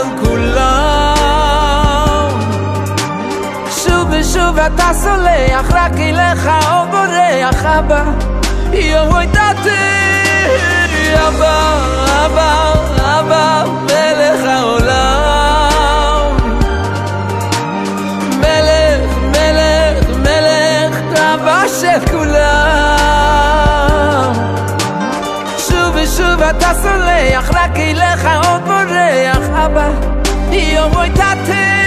של כולם. שוב ושוב אתה סולח, רק אליך או בורח אבא, יבוא איתתי אבא, אבא, אבא, מלך העולם. מלך, מלך, מלך, אבא של כולם. שוב ושוב אתה סולח, רק אליך עוד בורח אבא, יבוא איתתי